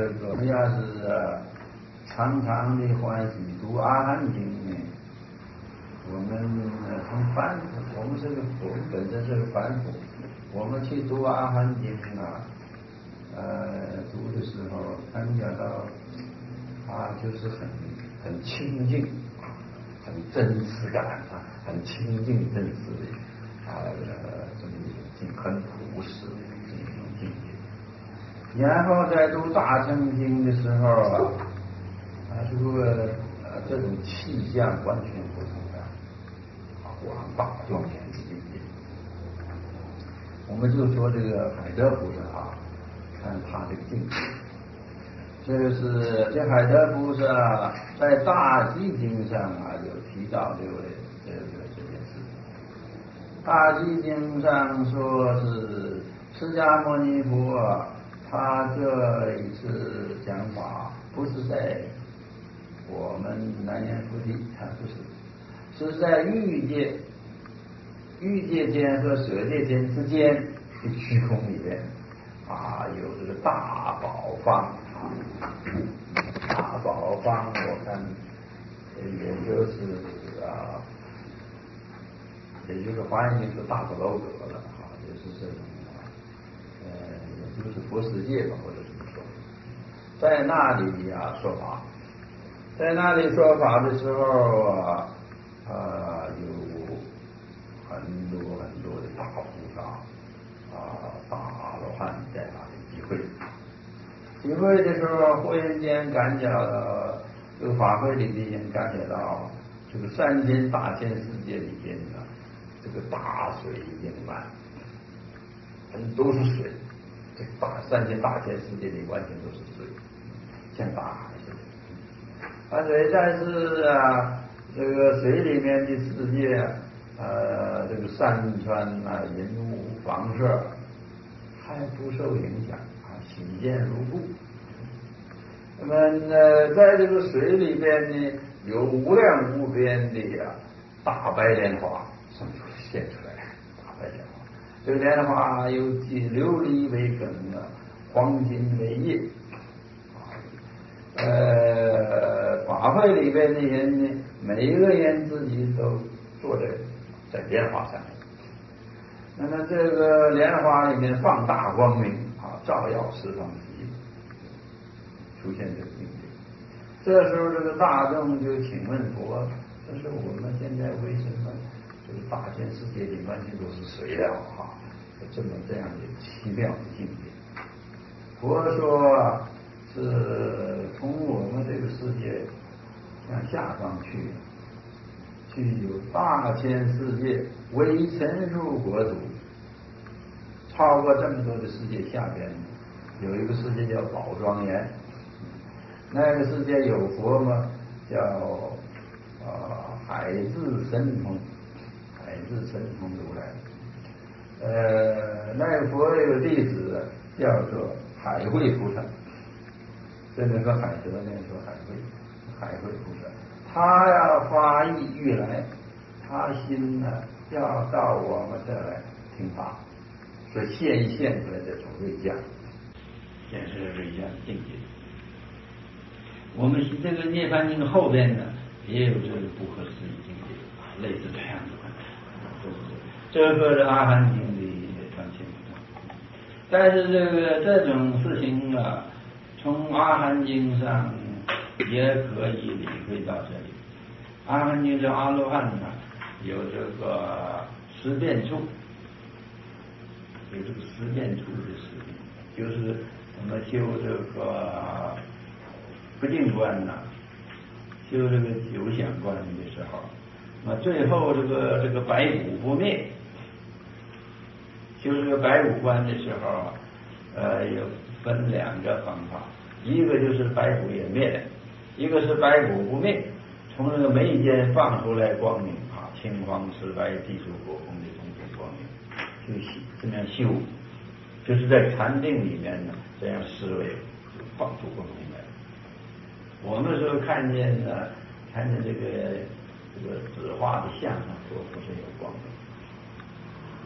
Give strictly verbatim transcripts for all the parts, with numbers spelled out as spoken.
这个我们要是常常的欢喜读阿含经呢，我们从凡夫，我们这个我们本身是个凡夫，我们去读阿含经啊，呃，读的时候感觉到啊，就是很很清净，很真实感啊，很清净真实的啊，呃，这么一种境，很朴实的这么一种境界。然后在读大乘经的时候啊，啊，这个呃这种气象完全不同的，啊，广大庄严的境界。我们就说这个海德菩萨啊，看他这个境界。这是这海德菩萨在大集经上啊有提到这位这个这件事。大集经上说是释迦牟尼佛，他这一次讲法不是在我们南阎浮提，他不是，是在欲界欲界间和舍界间之间的虚空里面啊，有这个大宝方啊，大宝方，我看也就是啊，也就是华严经说大不楼阁了啊，也是这种啊，呃，也就是佛世界吧，或者怎么说，在那里呀、啊、说法，在那里说法的时候啊，啊有很多很多的大菩萨啊，大阿罗汉在那里集会。集会的时候，忽然间感觉到这个法会里的人感觉到这个三千大千世界里边呢，这个大水盈满，都是水，这个大三千大千世界里完全都是水，像大海似的。啊，水但是啊，这个水里面的世界，呃，这个山川啊、人物、房舍还不受影响。喜见如故。那么呢，在这个水里边呢，有无量无边的呀、啊、大白莲花生出现出来，大白莲花。这个莲花有以琉璃为根啊，黄金为叶。呃，法会里边的人呢，每一个人自己都坐在在莲花上面。那么这个莲花里面放大光明啊，照耀十方世界，出现这个境界。这时候这个大众就请问佛，这是我们现在为什么这个大千世界里完全都是水了啊？这么这样的奇妙的境界。佛说是从我们这个世界向下方去，去有大千世界为尘数国土。超过这么多的世界下边，有一个世界叫宝庄严，那个世界有佛吗？叫啊海智神通，海智神通如来。呃，那个佛有个弟子叫做海会菩萨，这边说海德，那边说海会，海会菩萨，他要发意欲来，他心呢要到我们这来听法。所以现一现出来这种瑞相，现出来瑞相境界。我们这个涅槃经后边呢，也有这个不可思议境界，类似这样的问题。这个是阿含经的传情。但是这个这种事情啊，从阿含经上也可以领会到这里。阿含经是阿罗汉呢，有这个十变处。有这个十变处的事情，就是我们修这个不净观呐、啊，修这个九想观的时候，那最后这个这个白骨不灭，修这个白骨观的时候，呃，有分两个方法，一个就是白骨也灭了，一个是白骨不灭，从这个眉间放出来光明啊，青黄赤白地水火风的种种光明。就这样修，就是在禅定里面呢，这样思维就放出光明来。我们说看见呢，看见这个这个纸画的像上说不是有光明，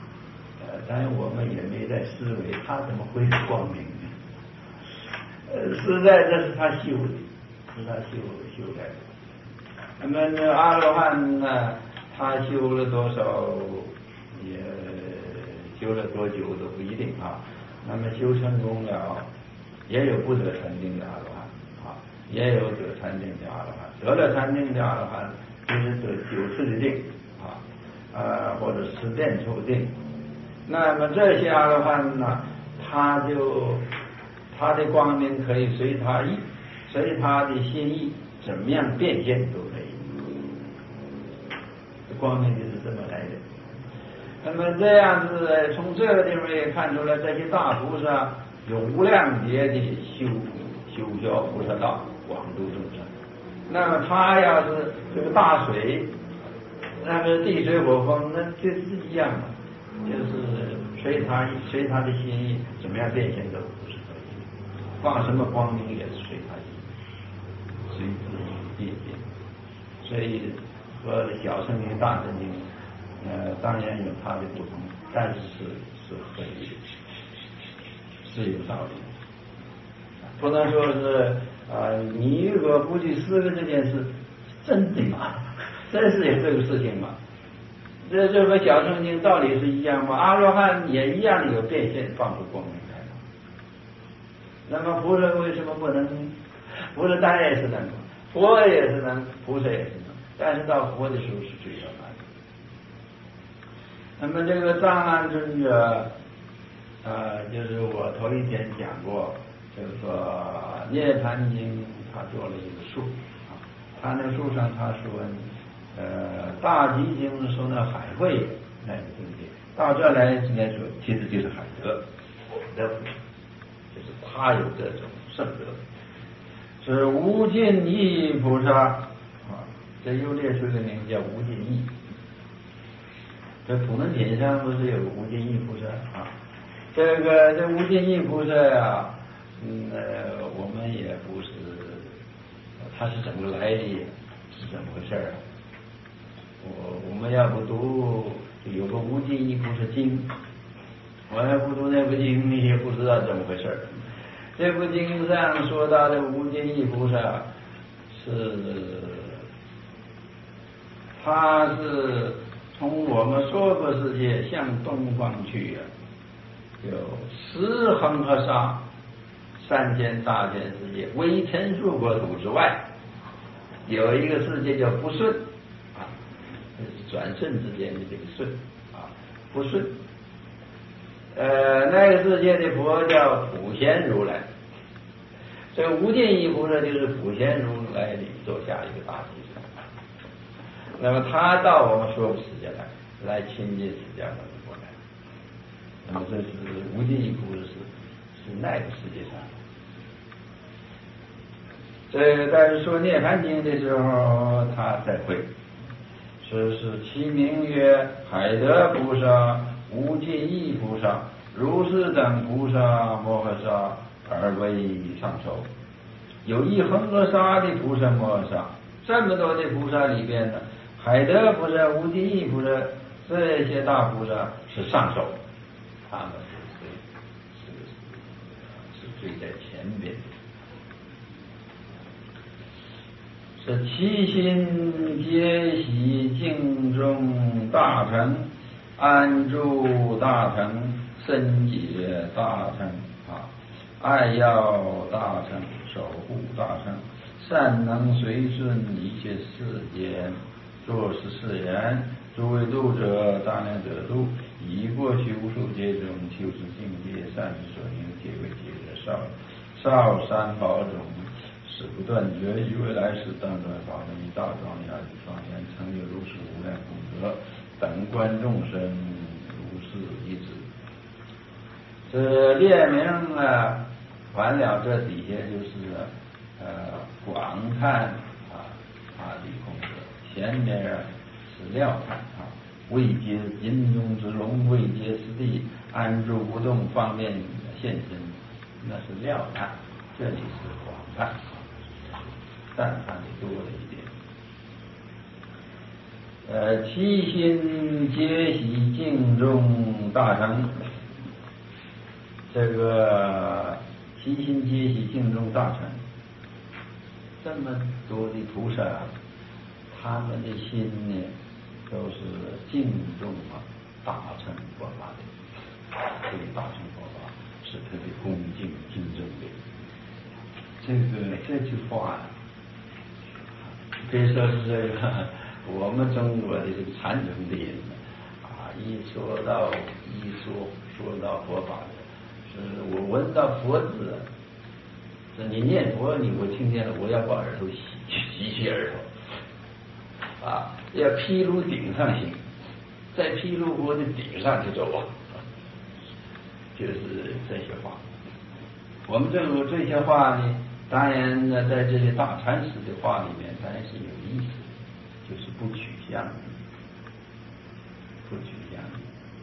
呃，当然我们也没在思维他怎么会有光明呢？呃， 实在这是他修的，是他修修来的。那么这阿罗汉呢，他修了多少，也修了多久都不一定啊。那么修成功了，也有不得禅定的阿罗汉啊，也有得禅定的阿罗汉。得了禅定的阿罗汉，就是得九次的定啊，呃，或者十遍处定。那么这些阿罗汉呢，他就他的光明可以随他意，随他的心意怎么样变现都可以。光明就是这么来的。那么这样子，从这个地方也看出来，这些大菩萨有无量劫的修修教菩萨道，广度众生。那么他要是这个大水，那么地水火风，那就是一样的，就是随他随他的心意怎么样变现都不是可以的，放什么光明也是随他意，随自己变现。所以和小乘经、大乘经，呃，当然有它的不同，但是是是合理的，是有道理的。不能说是啊、呃，你如果不去思考这件事，真的吗？真是有这个事情吗？这这和小乘经道理是一样吗？阿罗汉也一样有变现放出光明来了。那么菩萨为什么不能？菩萨当然也是能，佛也是能，菩萨也是能，但是到佛的时候是最要难的。那么这个藏安尊者，呃，就是我头一天讲过，就是说《涅槃经》他做了一个树啊，他那个树上他说，呃，大集经说那海会那个境界，到这来应该说其实就是海德，德福，就是他有这种圣德，是无尽意菩萨啊，这又列出一个名叫无尽意。这普门品上不是有无尽意菩萨啊？这个这无尽意菩萨呀，嗯，呃，我们也不是，他是怎么来的，是怎么回事啊？我我们要不读有个无尽意菩萨经，我要不读那部经，你也不知道怎么回事。这部经上说到的无尽意菩萨是，他是从我们娑婆世界向东方去啊，有十恒河沙三千大千世界，微尘数国土之外，有一个世界叫不顺啊，就是转瞬之间的这个顺啊，不顺。呃，那个世界的佛叫普贤如来，这个无尽意菩萨就是普贤如来里做下一个大集团。那么他到我们娑婆世界来，来亲近释迦牟尼佛来。那么这是无尽意菩萨是是那个世界上。这但是说涅槃经的时候，他才会说是其名曰海德菩萨、无尽意菩萨、如是等菩萨摩诃萨而为上首。有一恒河沙的菩萨摩诃萨，这么多的菩萨里边呢，海德菩萨、无尽意菩萨这些大菩萨是上首，他们是是是最在前边的。是其心皆喜净中大成，安住大成，深解大成啊，爱要大成，守护大成，善能随顺一切世间。若是誓言，诸位度者，当量得度，以过去无数劫中求是境界，善之所应，皆为解者少少三宝种。是不断绝，于未来世当断法门，以大庄严而庄严，成就如是无量功德，等观众生如是一指。这列名啊，完了这底下就是呃广叹啊啊的功德，前面是料叹啊，未接银中之龙，未接师地，安住不动，方便现身，那是料叹，这里是广叹。赞叹的多了一点，呃，其心皆喜净中大成，这个悉心皆喜敬重大乘，这么多的菩萨，他们的心呢，都是敬重啊大乘佛法的，对大乘佛法是特别恭敬敬重的。这个这句话呢，可以说是这个我们中国的这个禅宗的人啊，一说到一说说到佛法的，是我闻到佛字，是你念佛，你我听见了，我要把耳朵洗洗洗耳朵，啊，要披露顶上行，在披露佛的顶上去走啊，就是这些话。我们这个这些话呢，当然呢，在这些大禅师的话里面，当然是有意思的，就是不取向的，不取向的。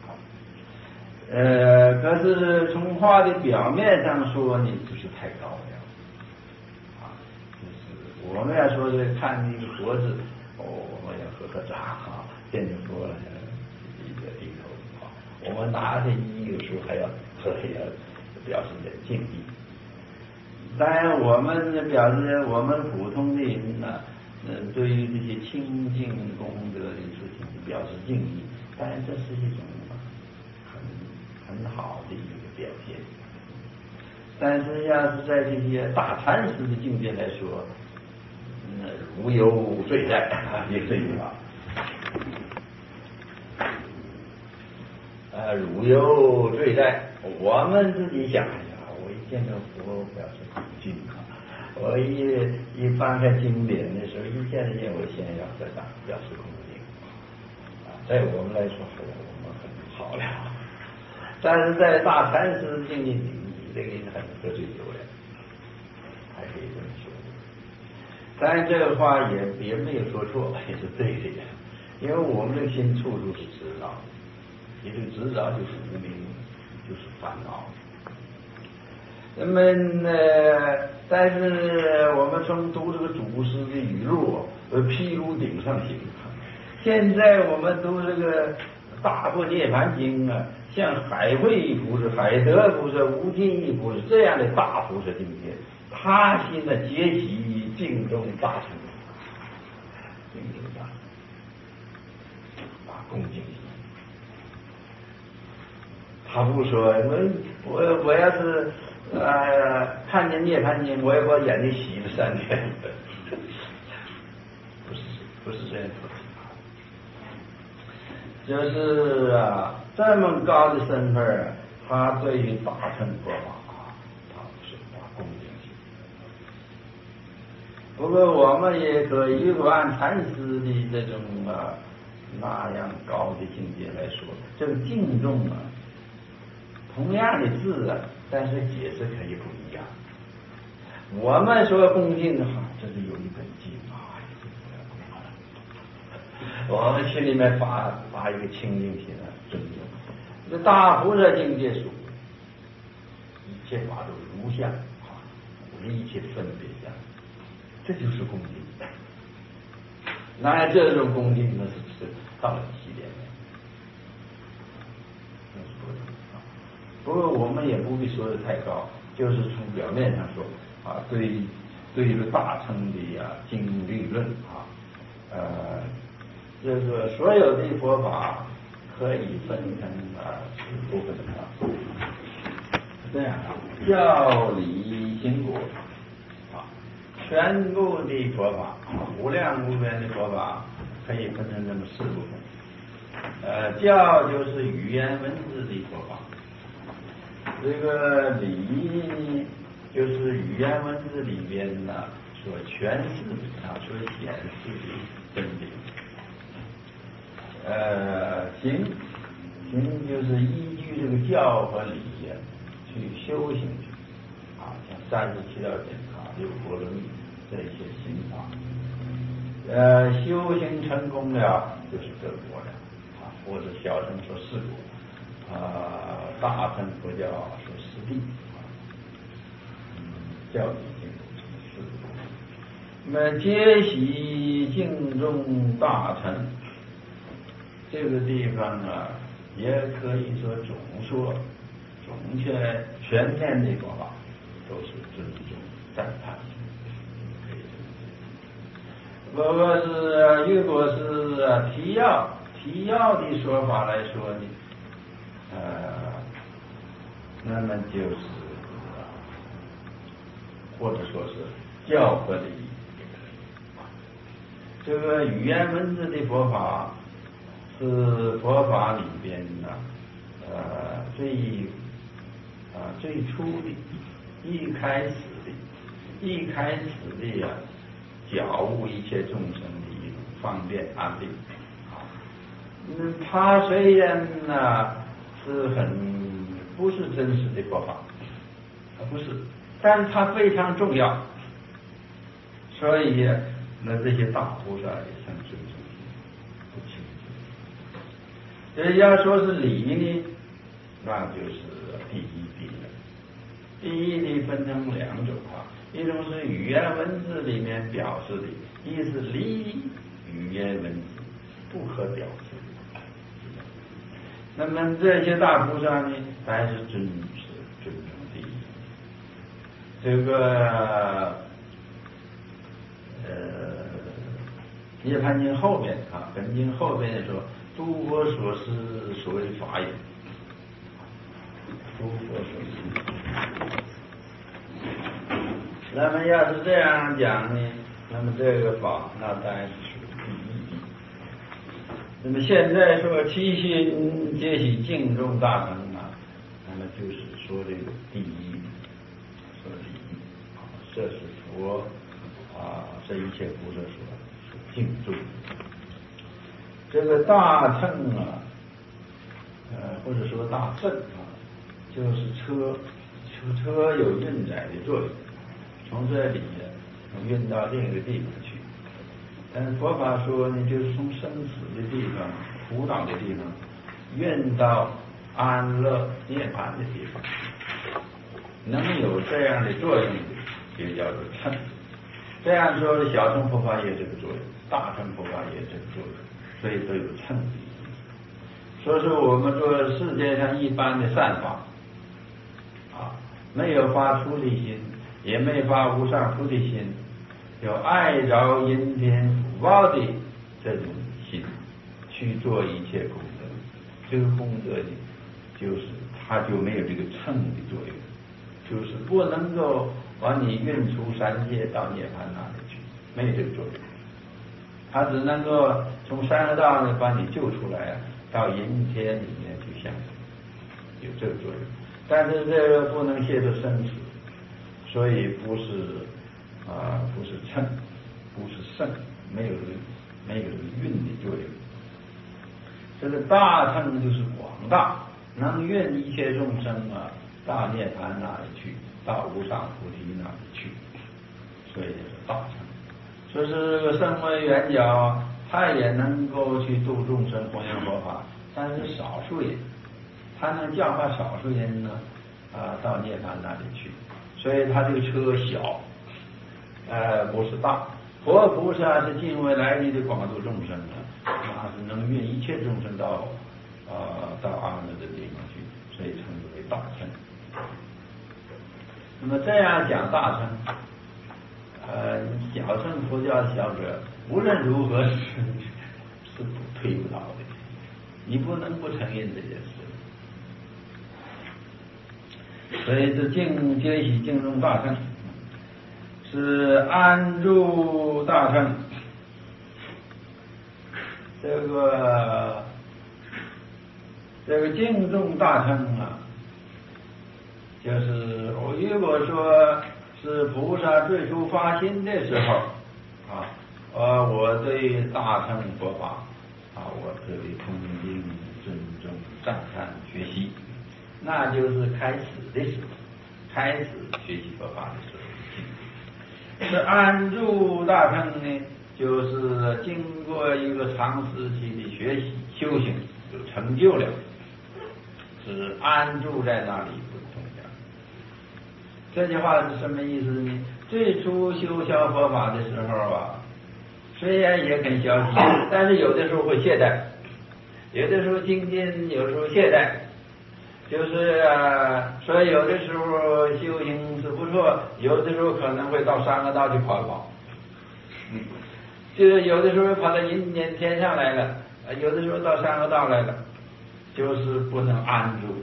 呃，可是从话的表面上说呢，就是太高了。啊，就是我们要说是看那个佛字，哦，我们要合合掌啊，见着佛了，一个低头啊。我们拿着衣，有时候还要还要表示点敬意。当然，我们表示我们普通的人呢，嗯，对于这些清净功德的事情表示敬意，当然这是一种很很好的一个表现。但是要是在这些大禅师的境界来说，嗯，如有罪在啊，也这句话。呃，如有罪在，我们自己想一下，我一见到佛表示恭敬啊，我一一翻开经典的时候，一见得见我先要合掌表示恭敬啊，在我们来说，我们很好了。但是在大禅师境界里，这个人很得罪有人，还可以这么说。当然，这个话也也没有说错，也是对的，因为我们这个心处处是知道，也就知道就是无明，就是烦恼。那么呢，但是我们从读这个祖师的语录，呃，披露顶上行。现在我们读这个大佛涅盘经啊，像海会菩萨、海德菩萨、无尽意菩萨这样的大菩萨境界，他心呢皆喜敬重大乘，敬重大乘，啊，恭敬心。他不说我我我要是呃看见涅盘经，我要把眼睛洗了三天，不是不是这样说。就是啊，这么高的身份，他对于大乘佛法啊，他是发恭敬心。不过我们也可以如果按禅师的这种啊那样高的境界来说，这个敬重啊，同样的字啊，但是解释可以不一样。我们说恭敬的话，这是有一本经啊。我们心里面发发一个清净心啊，尊重。这大菩萨境界属一切法都如相啊，无一切分别相，这就是恭敬。那这种恭敬那是是到了极点的，那是不同啊。不过我们也不必说的太高，就是从表面上说啊，对对这个大乘的呀经律论啊，呃。这个所有的佛法可以分成啊四部分啊，这样啊，教理行果啊，全部的佛法，无量无边的佛法可以分成这么四部分。呃，教就是语言文字的佛法，这个理就是语言文字里边呢所诠释的啊，所显示的真理。呃，行行就是依据这个教和理呀、去修行去啊，像三十七道品啊、六波罗蜜这些行法，呃，修行成功了就是得果了啊，或者小乘说四果啊，大乘佛教说四谛啊，嗯，教理行果四果。那么皆喜敬重大乘。这个地方啊，也可以说总说总全全面的佛法都是尊重赞叹。如果是如果是提要提要的说法来说呢，呃，那么就是或者说是教诲的意义。这个语言文字的佛法是佛法里边呢，呃，最啊、呃、最初的、一开始的、一开始的呀、啊，教悟一切众生的一种方便安利啊。嗯，它虽然呢是很不是真实的佛法，不是，但是它非常重要，所以那这些大菩萨也很尊重不轻视。这要说是礼呢，那就是第一地了。第一地分成两种啊，一种是语言文字里面表示的，一是离语言文字不可表示的。那么这些大菩萨呢，还是尊是尊重第一。这个呃，涅槃经后面啊，本经后面说，诸佛所施所谓法也，诸佛所施。那么要是这样讲呢，那么这个法那当然是属于第一地。那么现在说七心皆喜净重大乘啊，那么就是说这个第一，说第一啊，这是佛啊，这一切菩萨所所敬重。这个大乘啊，呃，或者说大圣啊，就是车，车车有运载的作用。从这里呢，运到另一个地方去。但是佛法说呢，就是从生死的地方、苦恼的地方，运到安乐涅槃的地方。能有这样的作用的，也叫做乘。这样说的，小乘佛法也这个作用，大乘佛法也这个作用，所以都有乘的意思。所以说，我们说世界上一般的善法，啊，没有发出离心。也没发无上菩提心，有爱饶因天福报的这种心，去做一切功德。这个功德呢，就是它就没有这个乘的作用，就是不能够把你运出三界到涅槃那里去，没有这个作用。它只能够从三恶道呢把你救出来，到阴天里面去享受，有这个作用。但是这个不能亵渎生死。所以不是啊、呃，不是乘，不是圣，没有没有运的作用。这个大乘就是广大，能运一切众生啊到涅槃那里去，到无上菩提那里去，所以就是大乘。所以这个声闻缘觉，他也能够去度众生、弘扬佛法，但是少数人，他能教化少数人呢啊到涅槃那里去。所以他这个车小，呃，不是大。佛菩萨是尽未来力的广度众生的，那是能运一切众生到呃到安乐的地方去，所以称之为大乘。那么这样讲大乘，呃，小乘佛教的小者，无论如何是是推不倒的，你不能不承认这件事。所以这净皆喜净重大乘，是安住大乘。这个这个净重大乘啊，就是我如果说是菩萨最初发心的时候啊，呃，我对大乘佛法啊，我特别恭敬、尊重、赞叹、学习。那就是开始的时候，开始学习佛法的时候。这安住大乘呢，就是经过一个长时期的学习修行，就成就了，是安住在那里不动的。这句话是什么意思呢？最初修学佛法的时候啊，虽然也很消极，但是有的时候会懈怠，有的时候精进，有时候懈怠。就是啊，所以有的时候修行是不不错，有的时候可能会到三恶道去跑一跑，嗯，就是有的时候跑到阴间天上来了，有的时候到三恶道来了，就是不能安住，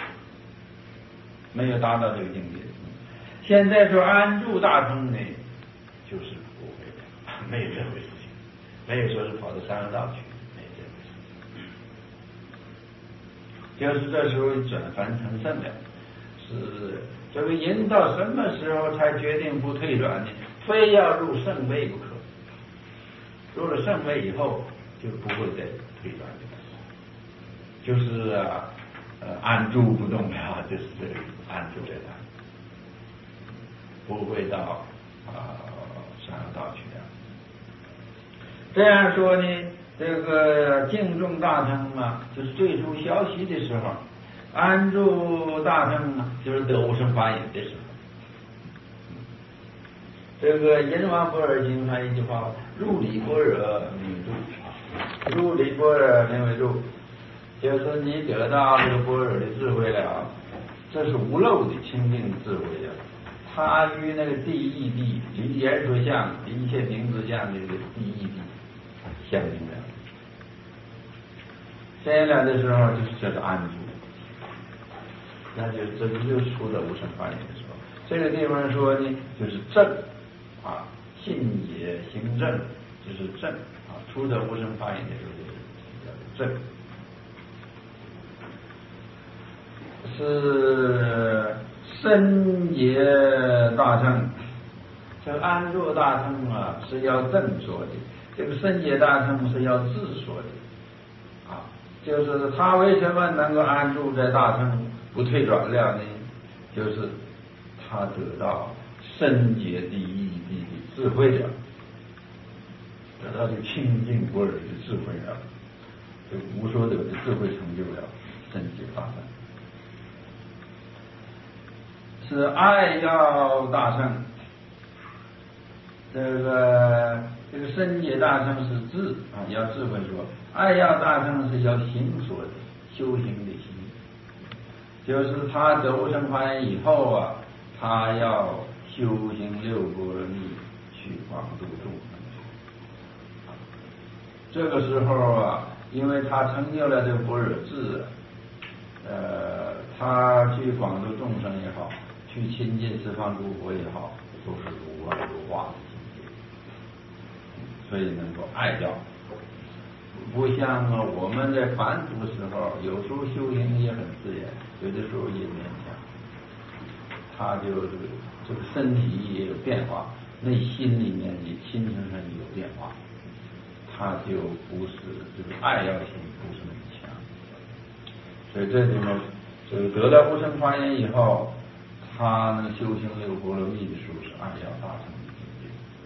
没有达到这个境界。现在说安住大乘呢，就是不会的，没有这回事情，没有说是跑到三恶道去，没有这回事情。就是这时候转凡成圣了，是这个人到什么时候才决定不退转呢？非要入圣位不可。入了圣位以后，就不会再退转了，就是啊，呃，安住不动了，就是这个安住在那，不会到啊三恶道去了。这样说呢，这个敬重大乘啊，就是最初消息的时候；安住大乘啊，就是得无生法忍的时候。这个阎王波尔经上一句话：入理般若名为入，入理般若名为入，就是你得到这个般若的智慧了，这是无漏的清净智慧呀。它与那个地义地离言说相一切名字相的这个地义地相应了。相应了的时候，就是叫做安住，那就这就出了无生法忍的时候。这个地方说呢，就是正。啊，信也行正，就是正啊，出得无生法忍的时候就是叫正，是身也大乘。这个安住大乘啊是要正说的，这个身也大乘是要自说的啊，就是他为什么能够安住在大乘不退转了呢？就是他得到身解第一义的智慧了，得到这清净般若的智慧了，这无所得的智慧成就了身解大乘，是爱要大乘。这个这个身解大乘是智啊，要智慧说；爱要大乘是要行说的，修行的行，就是他得无生法忍以后啊，他要修行六波罗蜜去广度众生。这个时候啊，因为他成就了这个般若智，呃，他去广度众生也好，去亲近十方诸佛也好，都是如妄如化的境界，所以能够爱掉。不像啊，我们在凡夫时候，有时候修行也很自然，有的时候也勉强。他就这个这个身体也有变化，内心里面也心身上也有变化，他就不是这个爱要性不是那么强。所以这里面这个得到无生法忍以后，他能修行六波罗蜜的时候是爱要大乘的境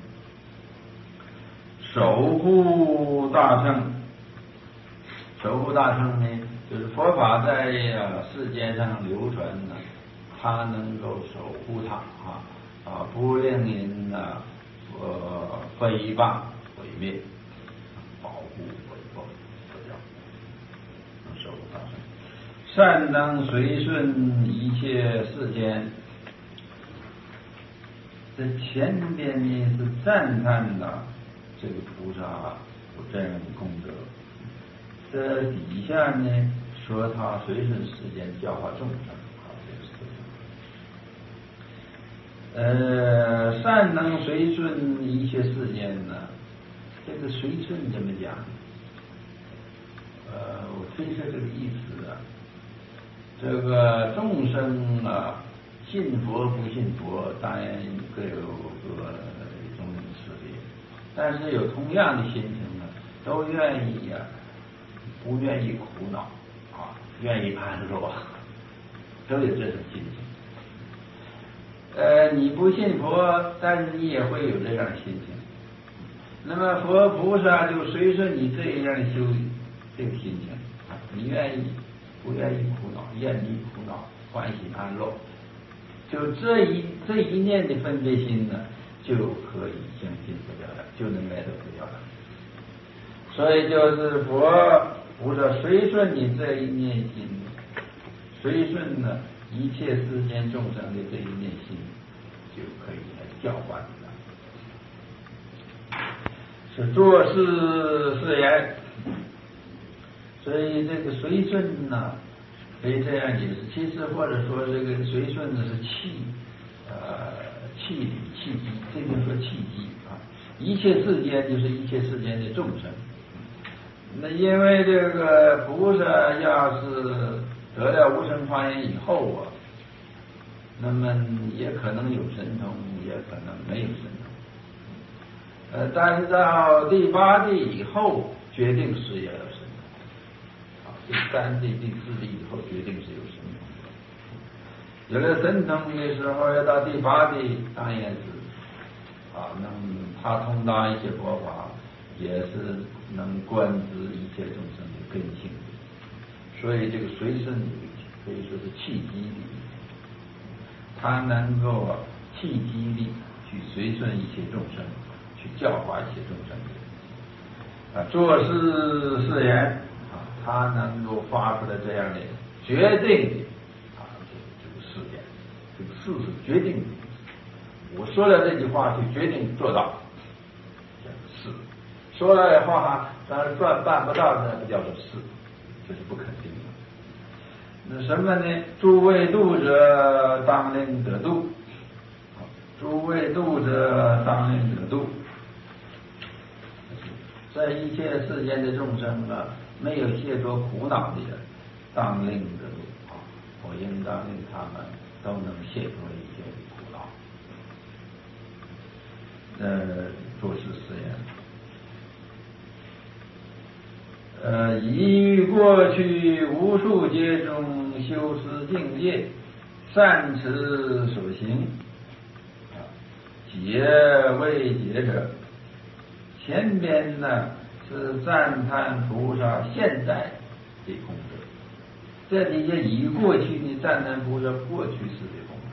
界。守护大乘，守护大乘呢，就是佛法在世间上流传呢，他能够守护它啊啊，不令人呢呃诽谤毁灭，保护毁谤这叫守护大乘。善能随顺一切世间，这前边呢是赞叹的这个菩萨有这样的功德，这底下呢说他随顺世间教化众生。呃，善能随顺一切世间呢，这个随顺怎么讲？呃，我推测这个意思啊，这个众生啊，信佛不信佛，当然各有各一种识别，但是有同样的心情呢，都愿意呀、啊，不愿意苦恼啊，愿意安乐，都有这种心情。呃，你不信佛，但是你也会有这样的心情。那么佛菩萨就随顺你这样的修这个心情，你愿意不愿意苦恼，愿离苦恼，欢喜安乐，就这一这一念的分别心呢，就可以相信佛教了，就能来到佛教了。所以就是佛菩萨随顺你这一念心，随顺呢一切世间众生的这一念心， 就可以来教化他。是做事是言，所以这个随顺呢，可以这样解释。其实或者说这个随顺呢是气，呃，气理气机，这就说气机啊。一切世间就是一切世间的众生。那因为这个菩萨要是得了无生法眼以后啊，那么也可能有神通，也可能没有神通。呃，但是到第八地以后，决定是要有神通。啊，第三地、第四地以后，决定是有神通。有了神通的时候，要到第八地，当然是啊，能他通达一些佛法，也是能观知一切众生的根性。所以这个随顺可以说是契机力，他能够契机力去随顺一切众生，去教化一切众生。啊，做事是言啊，他能够发出来这样的决定的啊，这个这个誓言，这个誓是决定的。我说了这句话就决定做到，叫誓。说了的话，但是办办不到呢，不叫做誓，这是不肯定的。那什么呢？诸为度者，当令得度。诸为度者，当令得度。在一切世间的众生啊，没有解脱苦恼的人，当令得度啊！我应当令他们都能解脱一切苦恼。呃，做事是言。呃，已于过去无数劫中修持境界，善持所行，解未解者。前边呢是赞叹菩萨现在的功德，这底下已过去呢赞叹菩萨过去式的功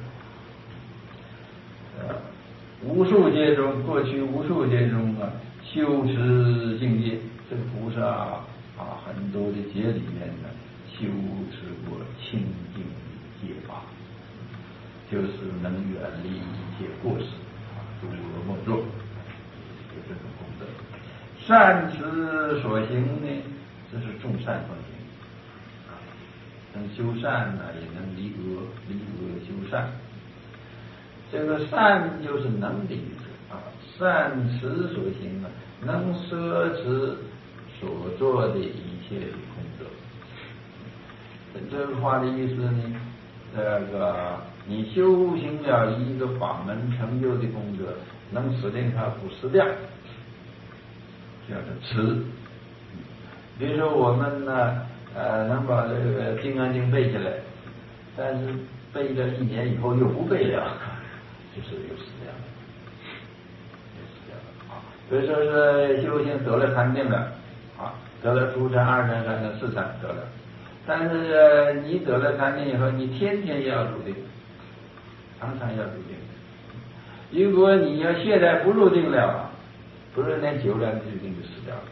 德。呃，无数劫中，过去无数劫中啊，修持境界，这个菩萨啊，很多的劫里面呢，修持过清净的戒法，就是能远离一切过失啊，诸恶莫作，有这种功德。善持所行呢，这是众善奉行啊，能修善呢，也能离恶，离恶修善。这个善就是能力啊，善持所行啊，能摄持所做的一切的功德。这个话的意思呢，这个你修行了一个法门成就的功德，能使令它不失掉，叫做持。比如说我们呢，呃，能把这个《金刚经》背下来，但是背了一年以后又不背了，就是有失掉了，有失掉了啊。比如说是修行得了禅定了啊，得了初禅、二禅、三禅、四禅得了，但是你得了禅定以后，你天天要入定，常常要入定。如果你要现在不入定了，不是那久了，这定就死掉了。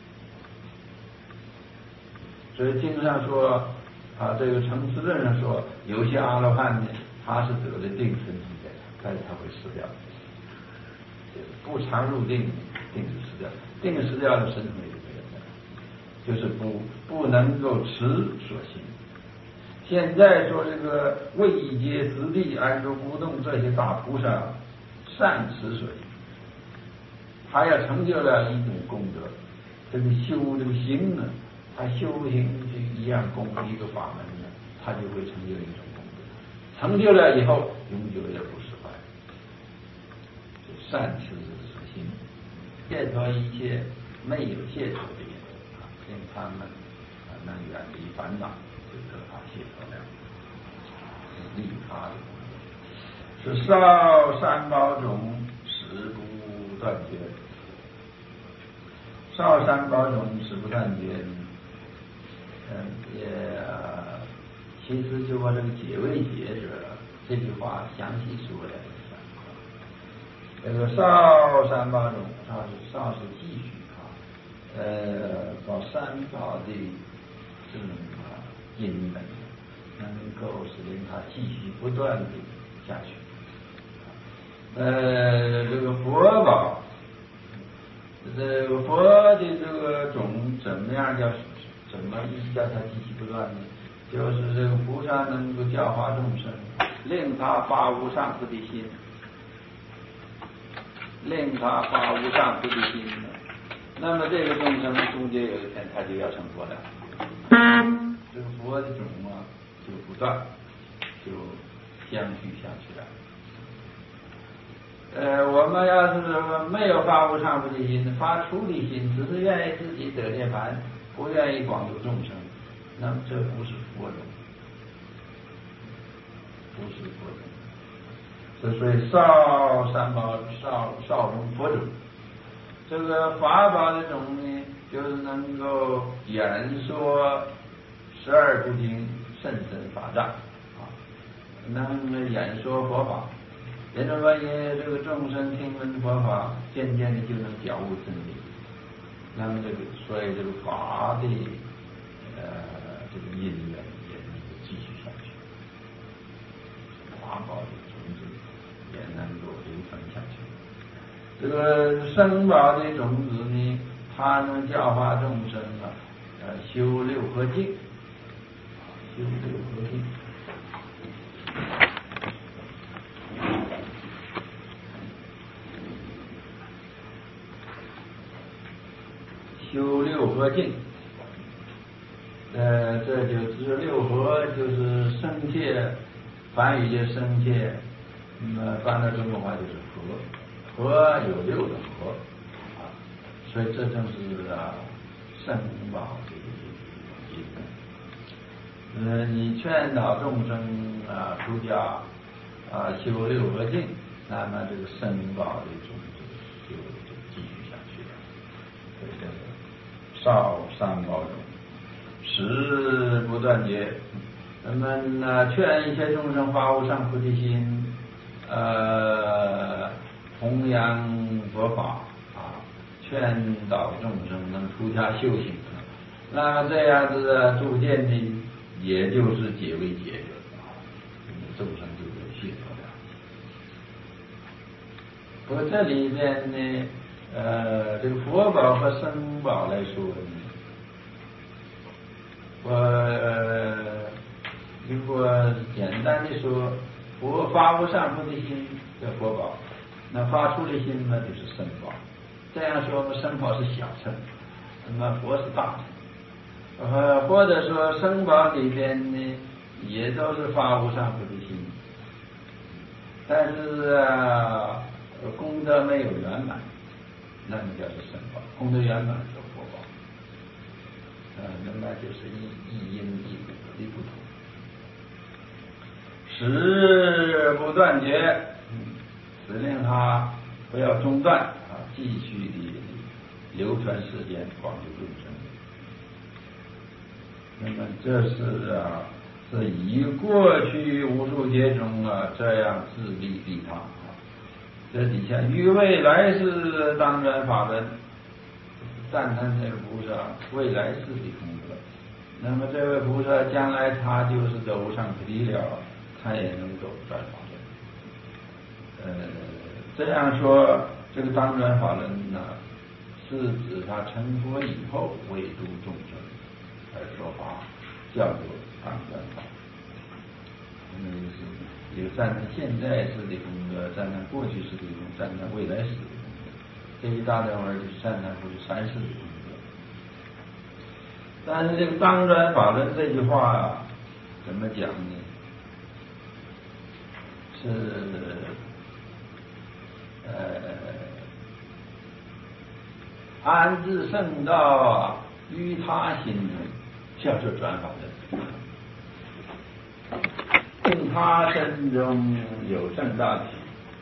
所以经上说啊，这个成实论上说，有些阿罗汉呢，他是得了定身体的，但是他会失掉，不常入定，定就失掉，定失掉了，身体也就没有了，就是不不能够持所行。现在说这个位阶实地安住不动这些大菩萨善持所行，他要成就了一种功德，这个修这个行呢，他修行这一样功一个法门呢，他就会成就一种功德，成就了以后永久也不失败。善持所行，解脱一切没有解脱的人啊，令他们啊能远离烦恼，就得他解脱了，利他的功德。是少三宝种，始不断绝。少三宝种，始不断绝。嗯，也其实就把这个解为解者这句话详细说了。这个少三宝种，少是少是继续啊，呃，把三宝的这种啊因本，能够使令它继续不断的下去。 呃，这个佛宝，这个佛的这个种怎么样叫怎么叫它继续不断呢？就是这个菩萨能够教化众生，令他发无上菩提心，令他发无上菩提心。那么这个众生终究有一天他就要成佛了。这个佛的种啊，就不断就相续下去了。呃，我们要是没有发无上菩提心，发出离心，只是愿意自己得涅槃，不愿意广度众生，那么这不是佛种，不是佛种。这所以少三宝少少种佛种。这个法宝的种呢，就是能够演说十二部经甚深法藏啊，能演说佛法。也就是说，也这个众生听闻佛法，渐渐的就能了悟真理。那么这个，所以这个法的呃这个因缘也能够继续下去，法宝的种子也能够流传下去。这个生宝的种子呢，它能教化众生啊，呃，修六合敬，修六合敬。修六合敬，呃，这就是六合，就是生切，梵语的生切，那么翻到中国话就是合，合有六种合啊，所以这正是啊圣宝的意思。呃，你劝导众生啊出家啊修六合敬，那么这个圣宝的种子就就继续下去了，所以这个。少三宝种，十不断绝。那么呢，劝一切众生发无上菩提心，呃，弘扬佛法啊，劝导众生能出家修行。那么这样子的逐渐的，也就是解为解决啊，众生就有解脱了。不过这里边呢。呃，这个佛宝和僧宝来说呢，我、呃、如果简单的说，佛发无上菩提心的佛宝，那发出离心呢就是僧宝。这样说，僧宝是小乘，那么佛是大乘。呃，或者说僧宝里边呢，也都是发无上菩提心，但是啊，功德没有圆满。那么叫做僧宝，功德圆满是佛宝，呃，那么就是一一因一果的不同。十不断绝，嗯，指令他不要中断啊，继续的流传世间，广度众生。那么这是啊，是以过去无数劫中啊这样自利利他。这底下于未来世当转法轮，赞叹这个菩萨未来世的功德。那么这位菩萨将来他就是得无上菩提了，他也能够转法轮。呃，这样说这个当转法轮呢，是指他成佛以后为度众生而说法，叫做当转法。那么就是有赞叹现在世的功德，赞叹过去世的功德，赞叹未来世的功德。这一大段文就是赞叹过去三世的功德。但是这个当转法轮这句话、啊、怎么讲呢？是呃安置圣道于他心叫做转法轮。令他身中有正道体，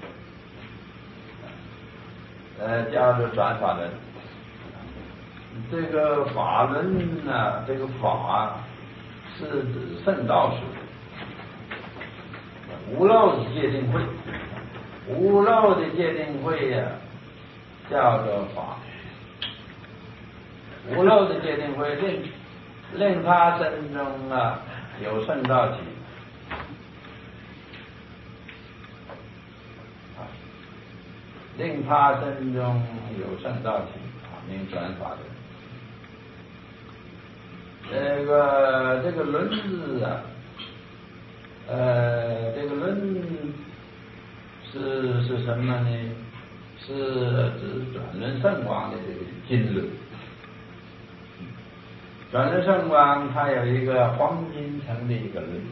呃，叫做转法轮。这个法轮呢、啊，这个法是指圣道术，无漏的戒定慧，无漏的戒定慧呀、啊，叫做法。无漏的戒定慧令令他身中啊有圣道体。 令他身中有圣道体啊，名转法轮。这个这个轮字啊，呃，这个轮是是什么呢？是指转轮圣王的这个金轮。转轮圣王它有一个黄金城的一个轮，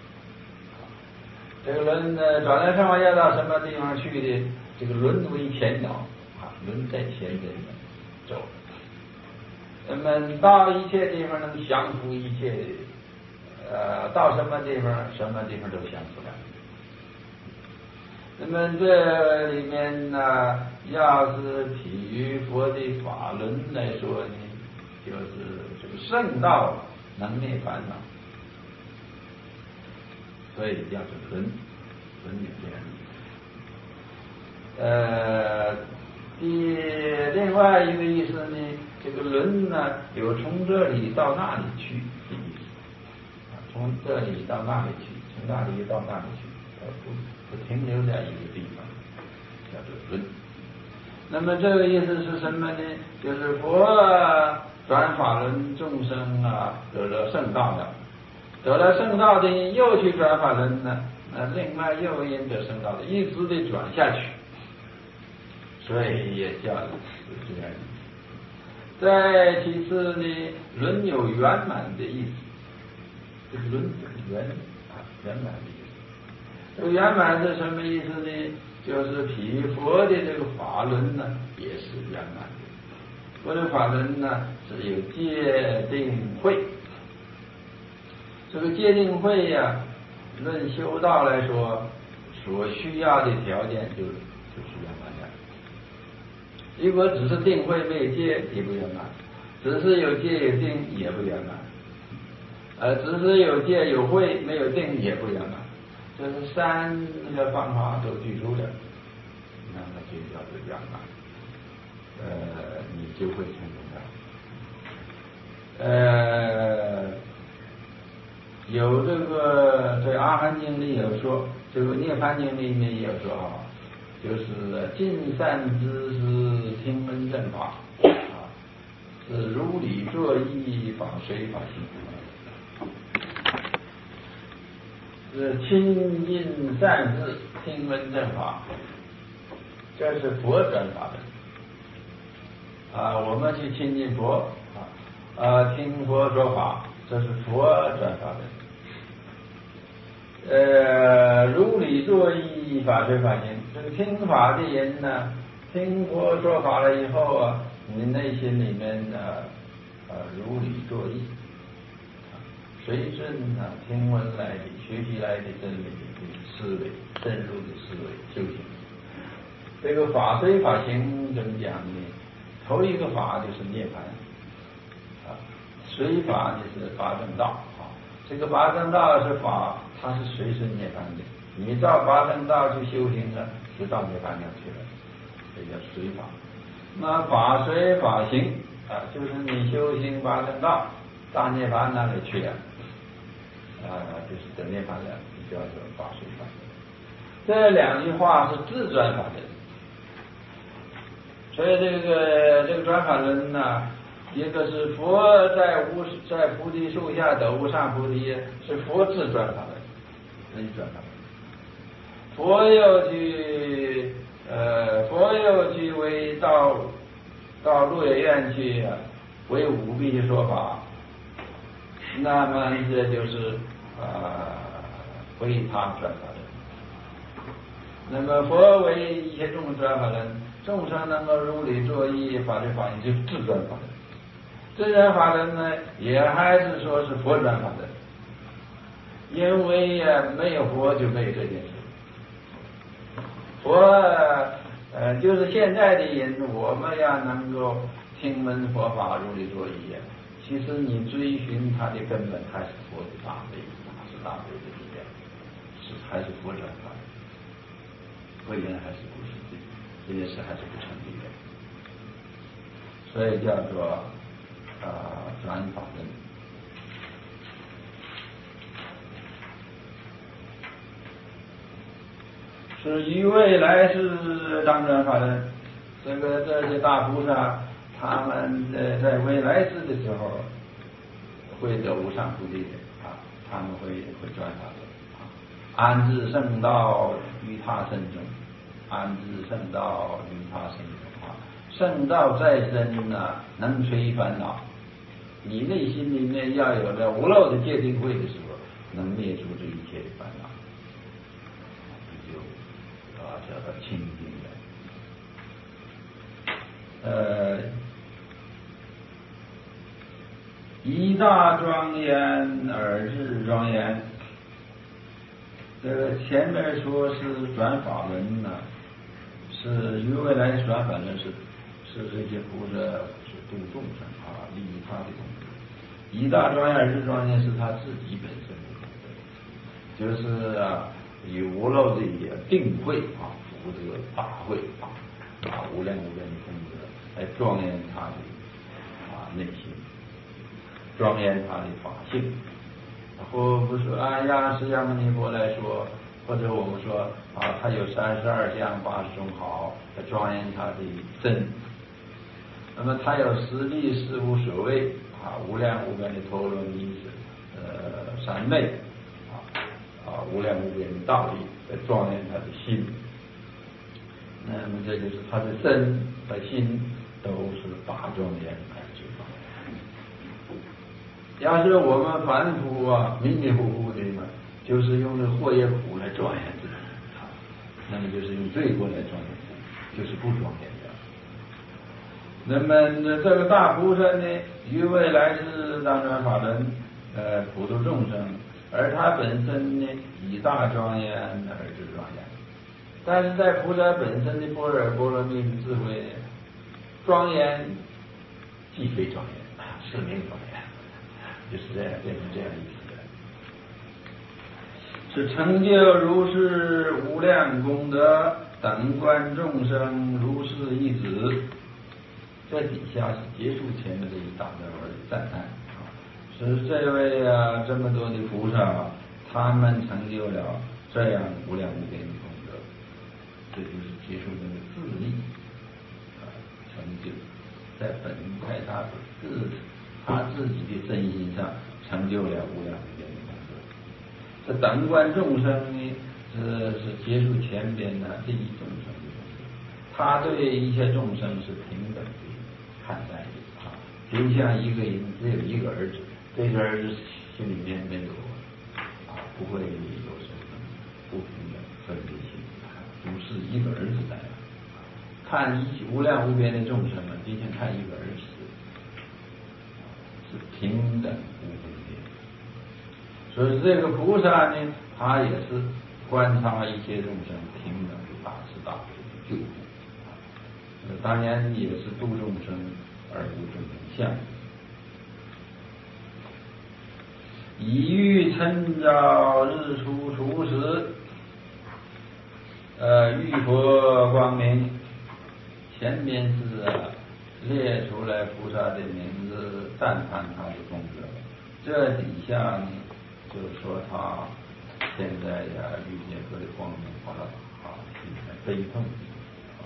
这个轮呢，转轮圣王要到什么地方去的？这个轮为前导啊，轮在前边走。那么到一切地方能降服一切，呃，到什么地方什么地方都降服了。那么这里面呢，要是比喻佛的法轮来说呢，就是这个圣道能灭烦恼，所以叫做轮，轮有这样。呃，第另外一个意思呢，这个轮呢有从这里到那里去的意思，啊，从这里到那里去，从那里到那里去，而不不停留在一个地方，叫做轮。那么这个意思是什么呢？就是佛转法轮，众生啊得了圣道了，得了圣道的又去转法轮呢，那另外又因得圣道的一直的转下去，所以也叫是这样。再其次呢，轮有圆满的意思，这个轮圆啊圆满的意思。这个圆满是什么意思呢？就是比佛的这个法轮呢也是圆满的。佛的法轮呢是有戒定慧，这个戒定慧呀、啊，论修道来说，所需要的条件就就是圆满的。如果只是定慧没有戒也不圆满，只是有戒有定也不圆满，呃，只是有戒有慧没有定也不圆满，这是三个方法都具足的，那么就叫做圆满。呃，你就会成功的。呃，有这个在《阿含经》里有说，这个《涅槃经》里面也有说啊，就是尽善知识听闻正法啊，是如理作意法随法行，是亲近善知听闻正法，这是佛转法的。啊，我们去亲近佛啊，啊，听佛说法，这是佛转法的。呃，如理作意，法随法行。这个听法的人呢，听佛说法了以后啊，你内心里面呢，呃，如理作意，随顺啊听闻来的、学习来的真理的思维，深入的思维修行。这个法随法行怎么讲呢？头一个法就是涅槃，啊，随法就是八正道啊。这个八正道是法，它是随顺涅槃的。你照八正道去修行了，就到涅槃上去了，这叫随法。那法随法行啊，就是你修行八正道，大涅槃那里去了，啊，就是得涅槃了，就叫做法随法行。这两句话是自转法的。所以这个这个转法轮呢，一个是佛在无在菩提树下得无上菩提，是佛自转法轮，人转法轮。佛又去呃，佛又去为到到鹿野苑去为五弊说法，那么这就是呃为他转法轮。那么佛为一切众生转法轮。众生能够如理作意，法随法行，就是自转法轮。自转法轮呢，也还是说是佛转法轮，因为呀、啊，没有佛就没有这件事。佛呃，就是现在的人，我们要能够听闻佛法，如理作意啊。其实你追寻它的根本还是佛的大悲，是大悲的力量，是还是佛转法轮，为人还是不是的。这件事还是不成立的，所以叫做啊转法轮。 是于未来世当转法轮，这个这些大菩萨，他们在在未来世的时候会得无上菩提啊，他们会会转法轮啊，安置圣道于他身中，安置圣道于他身中啊，圣道在身呢，能摧烦恼。你内心里面要有了无漏的戒定慧的时候，能灭除这一切的烦恼，你就啊叫做清净的。呃，一大庄严而智庄严。这个前面说是转法轮呢，是于未来转法轮是是这些菩萨是度众生啊，利益他的功德。一大庄严而智庄严是他自己本身的功德，就是啊以无漏的定慧啊，福德大慧啊，啊无量无边的功德来庄严他的啊内心，庄严他的法性。或不说啊，让释迦牟尼佛来说，或者我们说啊，他有三十二相八十种好，来庄严他的真。那么他有十力事无所谓啊，无量无边的陀罗尼呃三昧啊啊无量无边的道理来庄严他的心。那么这就是他的身和心都是大庄严而智庄严。要是我们凡夫啊，迷迷糊糊的嘛，就是用这祸业苦来庄严自己，那么就是用罪过来庄严自己，就是不庄严的。那么这个大菩萨呢，于未来是当转法轮，呃，普度众生，而他本身呢，以大庄严而智庄严。但是在菩萨本身的般若波罗蜜的智慧，庄严既非庄严，是名庄严。就是这样变成这样意思的，是成就如是无量功德，等观众生如是一子。这底下是结束前面这一大段文的赞叹啊，是这位啊这么多的菩萨，他们成就了这样无量无边的功德，这就是结束那个自力啊成就，在本在他自。他自己的身心上成就了无量无边的功德。这等观众生呢，是是结束前边的利益众生的功德。他对一切众生是平等的看待的啊，就像一个人只有一个儿子，这个儿子心里面没有啊，不会有什么不平等分别心，不是一个儿子来了。看一无量无边的众生啊，就像看一个儿子。是平等无分别，所以这个菩萨呢，他也是观察一切众生平等的大慈大悲的救护，呃，当然也是度众生而无众生相。以欲趁照日出初时，呃，浴佛光明。前面是、啊、列出来菩萨的名字，赞叹他的功德。这底下呢，就说他现在呀遇见佛的光明法啊，很悲痛啊，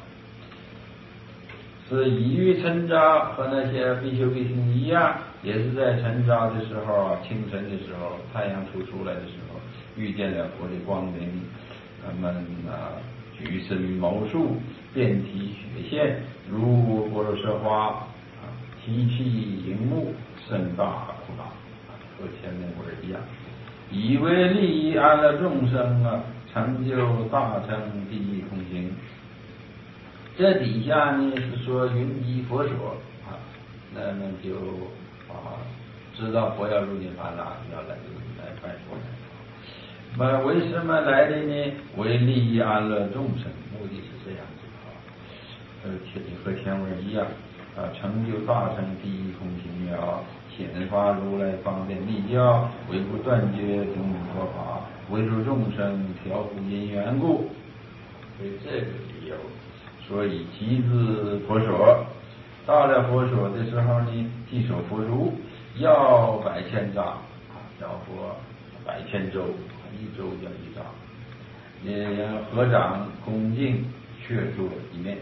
是以欲趁照，和那些比丘比丘尼一样，也是在晨照的时候啊，清晨的时候，太阳初出来的时候，遇见了佛的光明，他们啊举身毛竖，遍体血线，如般若舍花啊，提气迎目，甚大苦大啊，和前面文一样，以为利益安乐众生啊，成就大乘第一空行。这底下呢是说云集佛所啊，那么就啊知道佛要入涅槃了，要来来拜佛。那为什么来的呢？为利益安乐众生，目的是这样子啊。呃，和前文一样啊，成就大乘第一空行了，显发如来方便力教，为不断绝种种佛法，为助众生调伏因缘故。所以这个理由，所以即至佛所。到了佛所的时候呢，即守佛如，要百千丈啊，要佛百千周，一周叫一丈， 也合掌恭敬却坐一面。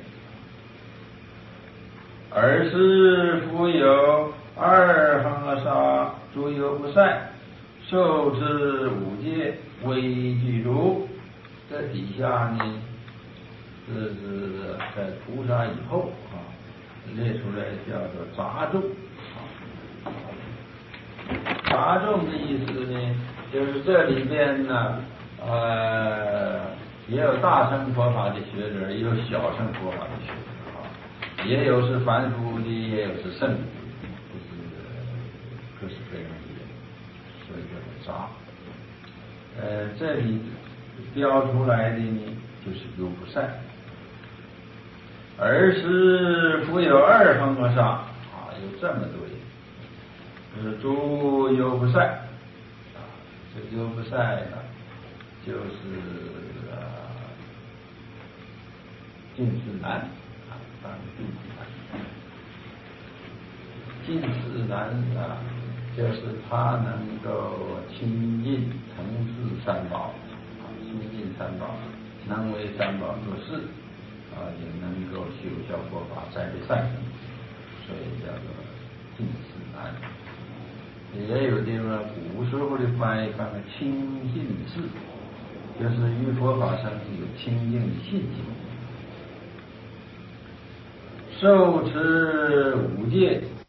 尔时复有二行沙诸有不善，受持五戒为具足。这底下呢，这是在菩萨以后啊，列出来叫做杂众。杂众的意思呢，就是这里边呢，呃，也有大乘佛法的学者，也有小乘佛法的学者啊，也有是凡夫的，也有是圣的，就是各式各样的人，所以叫做杂。呃，这里标出来的呢，就是有不善。尔时复有二行和尚啊，有这么多人。是诸有不善啊，这有不善呢，就是啊，近似难啊，当近似难，近似难啊，就是他能够亲近承事三宝啊，亲近三宝，能为三宝做事啊，也能够修效佛法，栽培善根，所以叫做近似难。也有地方古时候的翻译看看清净智，就是于佛法上有清净的信心。受持五戒